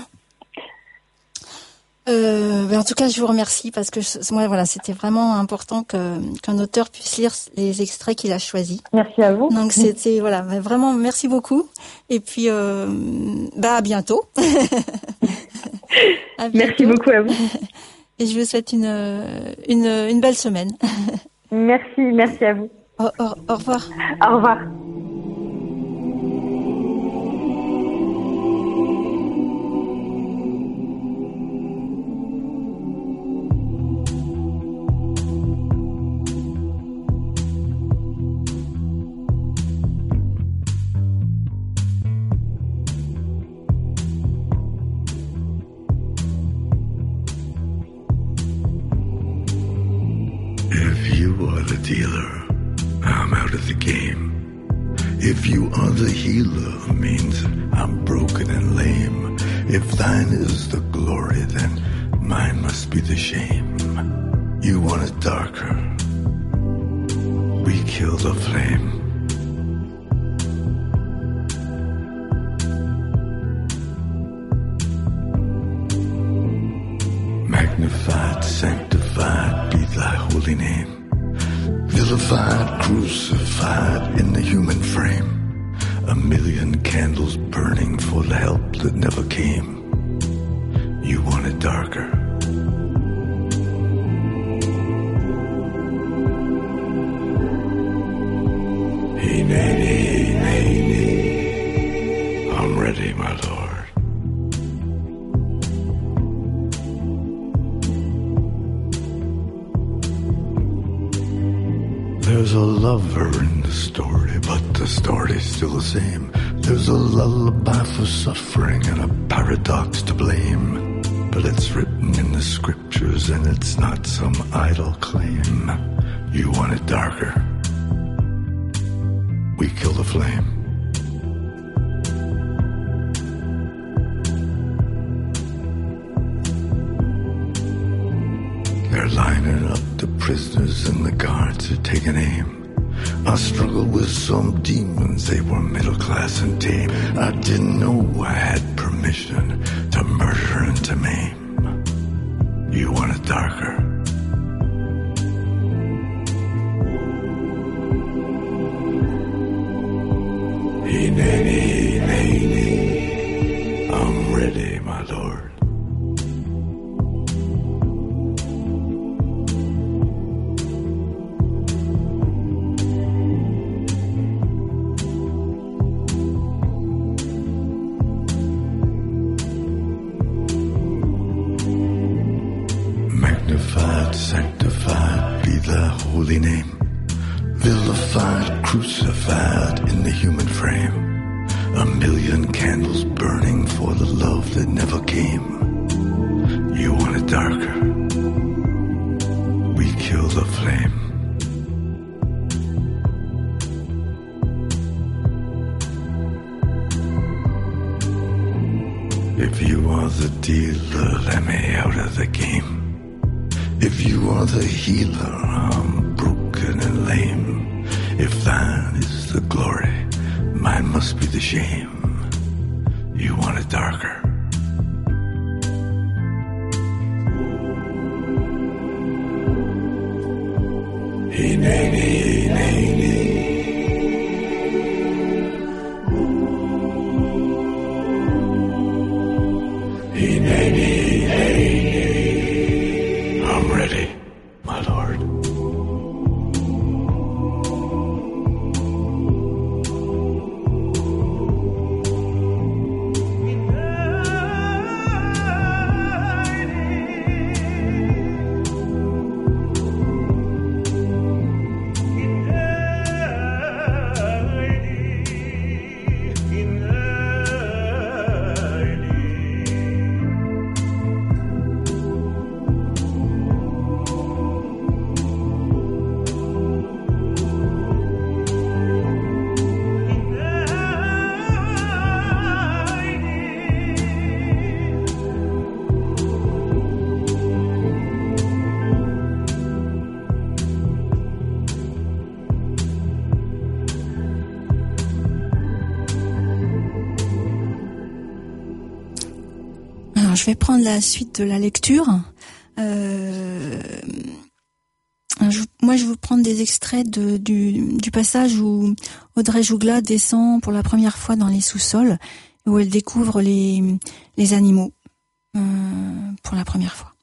Euh, ben en tout cas, je vous remercie parce que moi, voilà, c'était vraiment important que, qu'un auteur puisse lire les extraits qu'il a choisis. Merci à vous. Donc c'était voilà, vraiment merci beaucoup. Et puis euh, bah à bientôt. À bientôt. Merci beaucoup à vous. Et je vous souhaite une, une, une belle semaine. Merci, merci à vous. Au, au, au revoir. Au revoir. If you are the dealer, I'm out of the game. If you are the healer, means I'm broken and lame. If thine is the glory, then mine must be the shame. You want it darker, we kill the flame. Mac Magnified, sanctified be thy holy name. Vilified, crucified in the human frame. A million candles burning for the help that never came. You want it darker. Hey, I'm ready, my lord. There's a lover in the story, but the story's still the same. There's a lullaby for suffering and a paradox to blame. But it's written in the scriptures and it's not some idle claim. You want it darker. We kill the flame. They're lining up the prisoners and the guards are taking aim. I struggled with some demons, they were middle class and tame. I didn't know I had permission to murder and to maim. You want it darker. Hey, nay, nay, nay, I'm ready, my lord. Magnified, sanctified be thy holy name. Vilified, crucified in the human frame. A million candles burning for the love that never came. You want it darker. We kill the flame. If you are the dealer, let me out of the game. If you are the healer, I'm broken and lame. If thine is the glory, mine must be the shame. You want it darker. Hey, nay, nay, nay, nay. Hey, nay, nay, nay, nay. I'm ready, my lord. Je vais prendre la suite de la lecture. Euh, je, moi, je vais vous prendre des extraits de, du, du passage où Audrey Jougla descend pour la première fois dans les sous-sols, où elle découvre les, les animaux euh, pour la première fois.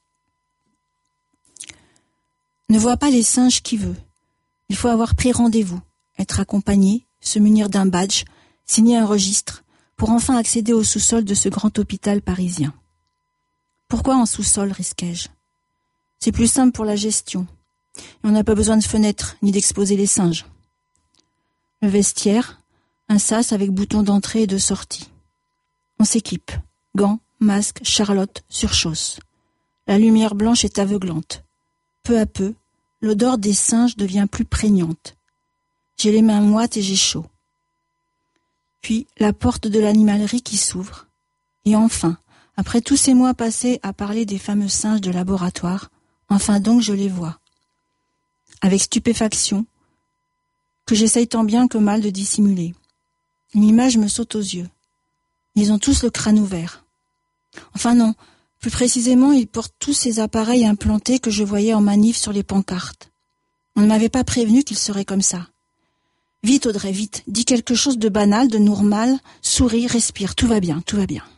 Ne vois pas les singes qui veut. Il faut avoir pris rendez-vous, être accompagné, se munir d'un badge, signer un registre, pour enfin accéder au sous-sol de ce grand hôpital parisien. Pourquoi en sous-sol, risquai-je ? C'est plus simple pour la gestion. Et on n'a pas besoin de fenêtres, ni d'exposer les singes. Le vestiaire, un sas avec bouton d'entrée et de sortie. On s'équipe. Gants, masques, Charlotte, surchausse. La lumière blanche est aveuglante. Peu à peu, l'odeur des singes devient plus prégnante. J'ai les mains moites et j'ai chaud. Puis, la porte de l'animalerie qui s'ouvre. Et enfin, après tous ces mois passés à parler des fameux singes de laboratoire, enfin donc je les vois. Avec stupéfaction, que j'essaye tant bien que mal de dissimuler. Une image me saute aux yeux. Ils ont tous le crâne ouvert. Enfin non, Plus précisément, il porte tous ces appareils implantés que je voyais en manif sur les pancartes. On ne m'avait pas prévenu qu'il serait comme ça. Vite, Audrey, vite, dis quelque chose de banal, de normal, souris, respire, tout va bien, tout va bien.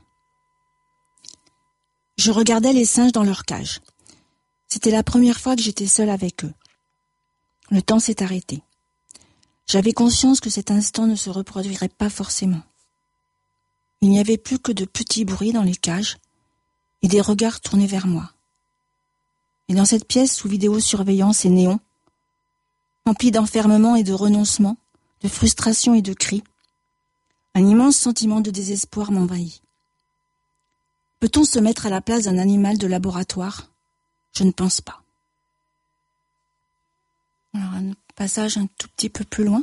Je regardais les singes dans leur cage. C'était la première fois que j'étais seule avec eux. Le temps s'est arrêté. J'avais conscience que cet instant ne se reproduirait pas forcément. Il n'y avait plus que de petits bruits dans les cages et des regards tournés vers moi. Et dans cette pièce sous vidéosurveillance et néon, emplie d'enfermement et de renoncement, de frustration et de cris, un immense sentiment de désespoir m'envahit. Peut-on se mettre à la place d'un animal de laboratoire ? Je ne pense pas. Alors, un passage un tout petit peu plus loin.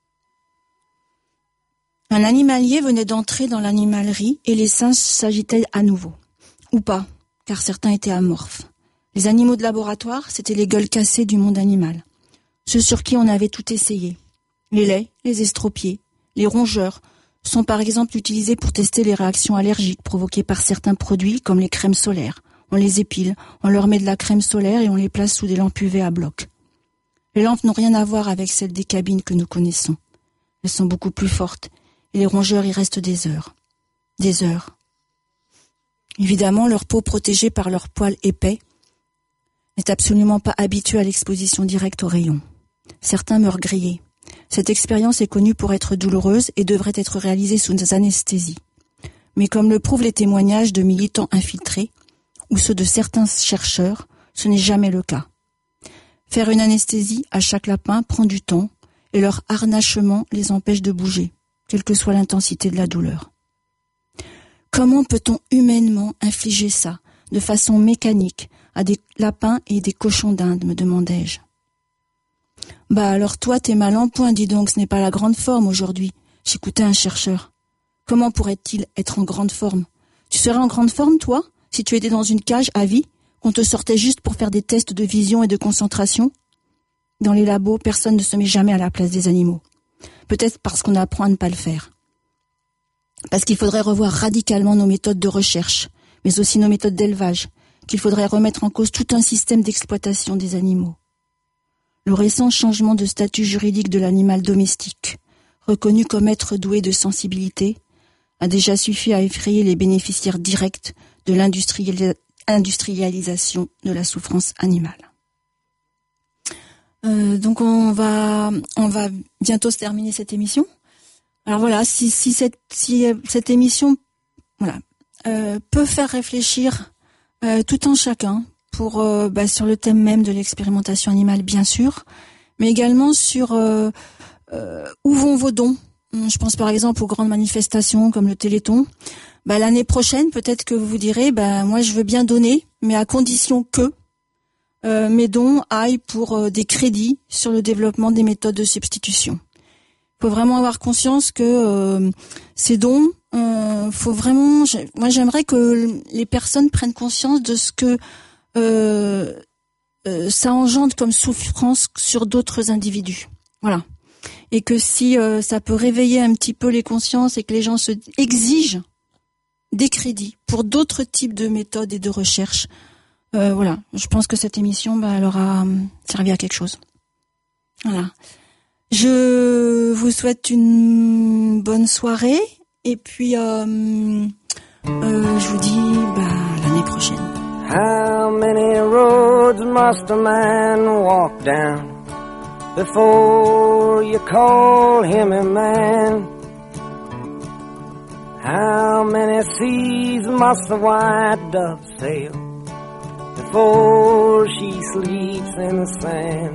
Un animalier venait d'entrer dans l'animalerie et les singes s'agitaient à nouveau. Ou pas, car certains étaient amorphes. Les animaux de laboratoire, c'étaient les gueules cassées du monde animal. Ceux sur qui on avait tout essayé. Les laits, les estropiés, les rongeurs sont par exemple utilisés pour tester les réactions allergiques provoquées par certains produits comme les crèmes solaires. On les épile, on leur met de la crème solaire et on les place sous des lampes U V à bloc. Les lampes n'ont rien à voir avec celles des cabines que nous connaissons. Elles sont beaucoup plus fortes et les rongeurs y restent des heures. Des heures. Évidemment, leur peau protégée par leurs poils épais n'est absolument pas habituée à l'exposition directe aux rayons. Certains meurent grillés. Cette expérience est connue pour être douloureuse et devrait être réalisée sous anesthésie. Mais comme le prouvent les témoignages de militants infiltrés ou ceux de certains chercheurs, ce n'est jamais le cas. Faire une anesthésie à chaque lapin prend du temps et leur harnachement les empêche de bouger, quelle que soit l'intensité de la douleur. Comment peut-on humainement infliger ça, de façon mécanique, à des lapins et des cochons d'Inde, me demandai-je. Bah alors toi, t'es mal en point, dis donc, ce n'est pas la grande forme aujourd'hui. J'écoutais un chercheur. Comment pourrait-il être en grande forme ? Tu serais en grande forme, toi, si tu étais dans une cage à vie, qu'on te sortait juste pour faire des tests de vision et de concentration ? Dans les labos, personne ne se met jamais à la place des animaux. Peut-être parce qu'on apprend à ne pas le faire. Parce qu'il faudrait revoir radicalement nos méthodes de recherche, mais aussi nos méthodes d'élevage, qu'il faudrait remettre en cause tout un système d'exploitation des animaux. Le récent changement de statut juridique de l'animal domestique, reconnu comme être doué de sensibilité, a déjà suffi à effrayer les bénéficiaires directs de l'industrialisation de la souffrance animale. Euh, donc on va, on va bientôt se terminer cette émission. Alors voilà, si, si, cette, si cette émission voilà, euh, peut faire réfléchir euh, tout un chacun pour euh, bah, sur le thème même de l'expérimentation animale, bien sûr, mais également sur euh, euh, où vont vos dons. Je pense par exemple aux grandes manifestations comme le Téléthon. Bah, l'année prochaine, peut-être que vous vous direz, bah, moi je veux bien donner, mais à condition que euh, mes dons aillent pour euh, des crédits sur le développement des méthodes de substitution. Il faut vraiment avoir conscience que euh, ces dons, euh, faut vraiment. Moi, j'aimerais que les personnes prennent conscience de ce que euh, euh, ça engendre comme souffrance sur d'autres individus. Voilà. Et que si euh, ça peut réveiller un petit peu les consciences et que les gens se exigent des crédits pour d'autres types de méthodes et de recherches, euh, voilà. Je pense que cette émission, bah, elle aura servi à quelque chose. Voilà. Je vous souhaite une bonne soirée et puis euh, euh, je vous dis bah, l'année prochaine. How many roads must a man walk down before you call him a man? How many seas must the white dove sail before she sleeps in the sand?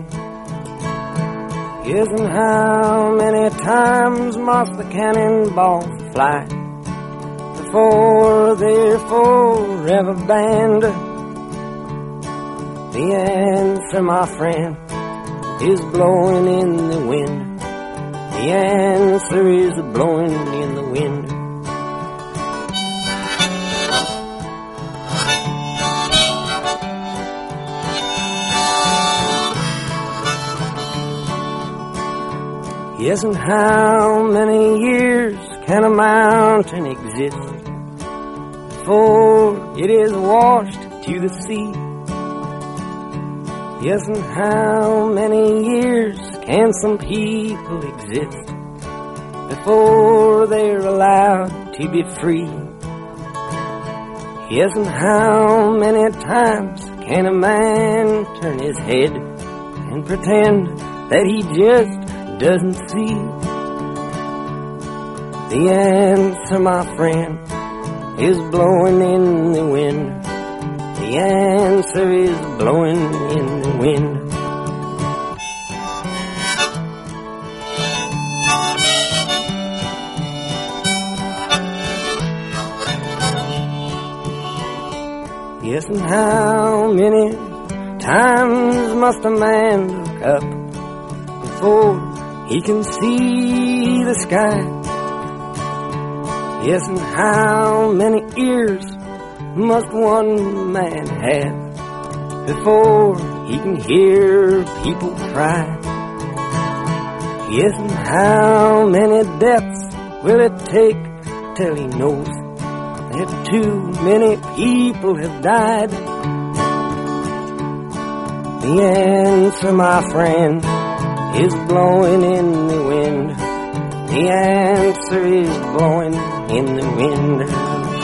Yes, and how many times must the cannonballs fly before they're forever banned? The answer, my friend, is blowing in the wind. The answer is blowing in the wind. Yes, and how many years can a mountain exist before it is washed to the sea. Yes, and how many years can some people exist before they're allowed to be free? Yes, and how many times can a man turn his head and pretend that he just doesn't see? The answer, my friend, is blowing in the wind. The answer is blowing in the wind. Yes, and how many times must a man look up before he can see the sky? Yes, and how many ears must one man have before he can hear people cry? Yes, and how many deaths will it take till he knows that too many people have died? The answer, my friend, is blowing in the wind. The answer is blowing in the wind.